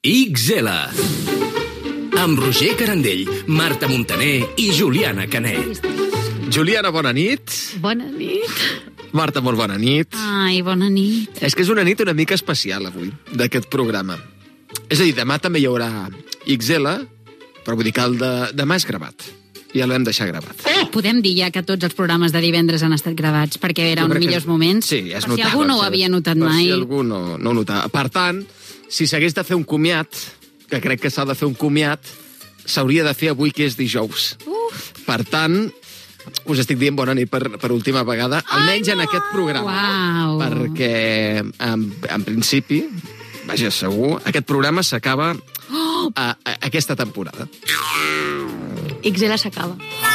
XL amb Roger Carandell, Marta Montaner i Juliana Canet. Juliana, bona nit. Bona nit. Marta, molt bona nit. Ai, bona nit. És que és una nit una mica especial, avui, d'aquest programa. És a dir, demà també hi haurà XL, però vull dir que el de demà és gravat. Ja l'hem deixat gravat. Podem dir ja que tots els programes de divendres han estat gravats perquè eren millors moments? Sí, ja es notava. Si algú no ho havia notat mai. Si algú no ho notava. Per tant, si s'hagués de fer un comiat, que crec que s'ha de fer un comiat, s'hauria de fer avui, que és dijous. Per tant, us estic dient bona nit per última vegada, almenys en aquest programa. Uau. Perquè, en principi, vaja, segur, aquest programa s'acaba aquesta temporada. XL s'acaba.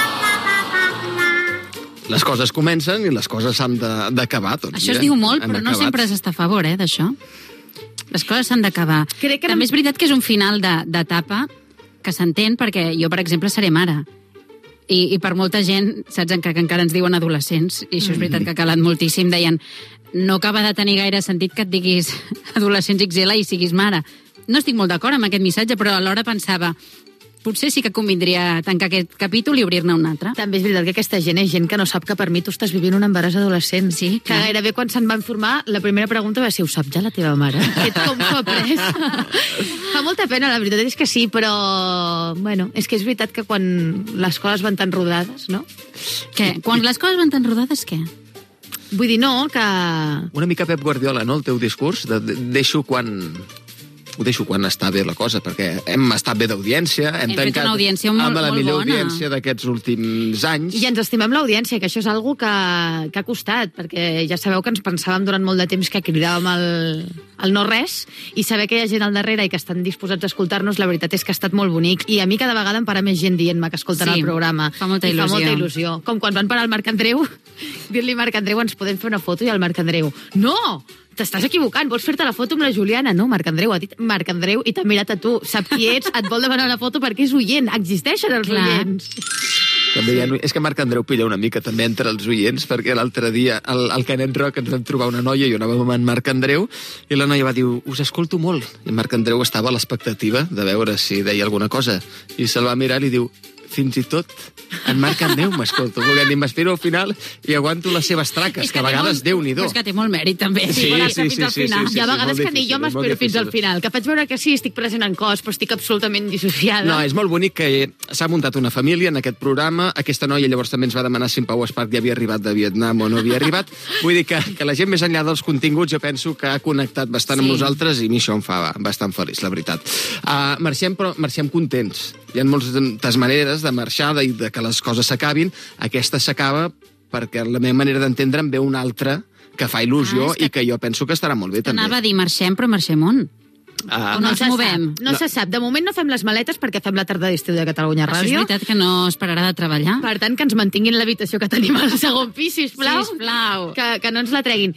Les coses comencen i les coses s'han d'acabar. Això es diu molt, però no sempre s'està a favor, d'això. Les coses s'han d'acabar. També és veritat que és un final d'etapa que s'entén, perquè jo, per exemple, seré mare. I per molta gent, saps, que encara ens diuen adolescents, i això és veritat que ha calat moltíssim, deien, no acaba de tenir gaire sentit que et diguis adolescents XL i siguis mare. No estic molt d'acord amb aquest missatge, però alhora pensava, potser sí que convindria tancar aquest capítol i obrir-ne un altre. També és veritat que aquesta gent és gent que no sap que per mi tu estàs vivint un embaràs adolescent. Sí, que gairebé quan se'n va informar, la primera pregunta va ser, ho sap ja la teva mare? Com s'ho ha pres? Fa molta pena, la veritat és que sí, però, bueno, és que és veritat que quan les coses van tan rodades, no? Què? Quan les coses van tan rodades, què? Vull dir, no, que... Una mica Pep Guardiola, no?, el teu discurs, ho deixo quan està bé la cosa, perquè hem estat bé d'audiència, hem tancat una audiència molt amb la millor bona. audiència d'aquests últims anys. I ens estimem l'audiència, que això és algo que ha costat, perquè ja sabeu que ens pensàvem durant molt de temps que cridàvem el no res, i saber que hi ha gent al darrere i que estan disposats a escoltar-nos, la veritat és que ha estat molt bonic. I a mi cada vegada em para més gent dient-me que escolten el programa. Fa molta il·lusió. Fa molta il·lusió. Com quan van parar el Marc Andreu, dir-li Marc Andreu, ens podem fer una foto, i el Marc Andreu, no! T'estàs equivocant, vols fer-te la foto amb la Juliana? No, Marc Andreu, ha dit Marc Andreu i t'ha mirat a tu. Sap qui ets, et vol demanar una foto perquè és oient. Existeixen els oients. També és que Marc Andreu pilla una mica també entre els oients, perquè l'altre dia al Canet Rock ens vam trobar una noia i anàvem amb en Marc Andreu i la noia va dir, us escolto molt. I Marc Andreu estava a l'expectativa de veure si deia alguna cosa. I se'l va mirar i li diu, fins i tot en Marc Andreu m'escolto. Volguem dir, m'espero al final i aguanto les seves traques, que a vegades Déu-n'hi-do. És que té molt mèrit, també. Sí. Hi ha vegades que ni jo m'espero fins al final, que faig veure que sí, estic present en cos, però estic absolutament dissociada. No, és molt bonic que s'ha muntat una família en aquest programa. Aquesta noia llavors també ens va demanar si en Pau Esparc ja havia arribat de Vietnam o no havia arribat. Vull dir que la gent més enllà dels continguts jo penso que ha connectat bastant amb nosaltres i a mi això em fa bastant feliç, la veritat. Marxem contents. Hi ha moltes maneres de marxar i de que les coses s'acabin. Aquesta s'acaba perquè la meva manera d'entendre en ve una altra que fa il·lusió i que jo penso que estarà molt bé també. Anava a dir marxem, però marxem on? On ens movem? No se sap. De moment no fem les maletes perquè fem la tarda d'estiu de Catalunya Ràdio. Això és veritat que no es pararà de treballar. Per tant, que ens mantinguin l'habitació que tenim al segon pis, sisplau. Sisplau. Que no ens la treguin.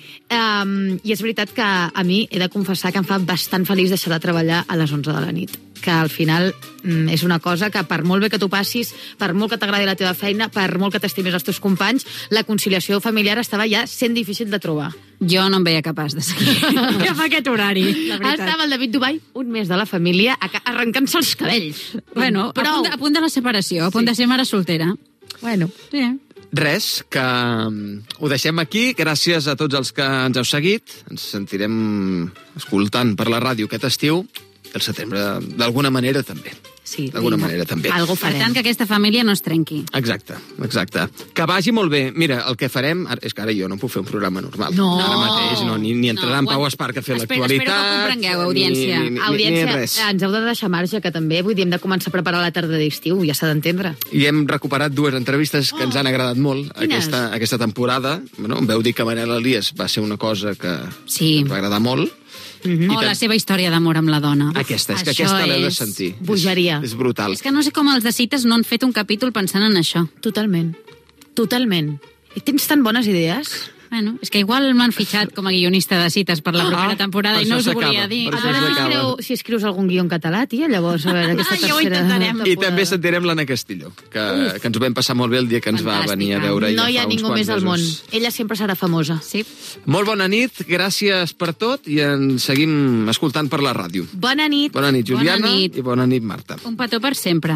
I és veritat que a mi he de confessar que em fa bastant feliç deixar de treballar a les 11 de la nit. Que al final és una cosa que per molt bé que tu passis, per molt que t'agradi la teva feina, per molt que t'estimis els teus companys, la conciliació familiar estava ja sent difícil de trobar. Jo no em veia capaç de seguir amb aquest horari, la veritat. Estava el David Dubai, un mes de la família, arrencant-se els cabells. Bueno, a punt de la separació, a punt de ser mare soltera. Bueno. Sí. Res, que ho deixem aquí. Gràcies a tots els que ens heu seguit. Ens sentirem escoltant per la ràdio aquest estiu. El setembre, d'alguna manera, també. Sí, d'alguna manera, també. Algo farem. Per tant, que aquesta família no es trenqui. Exacte. Que vagi molt bé. Mira, el que farem... És que ara jo no puc fer un programa normal. No. Ara mateix, ni entrarà en Pau Esparc a fer l'actualitat. Espero que ho comprengueu, audiència. Ni res. Ens heu de deixar marge, que també, vull dir, hem de començar a preparar la tarda d'estiu, ja s'ha d'entendre. I hem recuperat 2 entrevistes que ens han agradat molt aquesta temporada. Bueno, em veu dir que Manel Elias va ser una cosa que ens va agradar molt. O la seva història d'amor amb la dona. Aquesta l'heu de sentir. Bogeria. És brutal. És que no sé com els de Cites no han fet un capítol pensant en això. Totalment. I tens tan bones idees. Bueno, és que igual m'han fitxat com a guionista de cites per la propera temporada i no us ho volia dir. A veure si escrius algun guió en català, tia, llavors, a veure, aquesta tercera... Ja ho intentarem. I també sentirem l'Anna Castillo, que ens ho vam passar molt bé el dia que ens va venir a veure. No hi ha ningú més al món. Ella sempre serà famosa. Sí. Molt bona nit, gràcies per tot i ens seguim escoltant per la ràdio. Bona nit. Bona nit, Juliana, i bona nit, Marta. Un petó per sempre.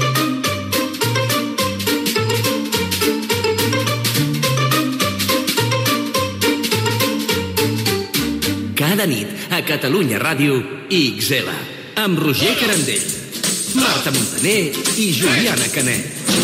Cada nit, a Catalunya Ràdio i XL, amb Roger Carandell, Marta Montaner i Juliana Canet.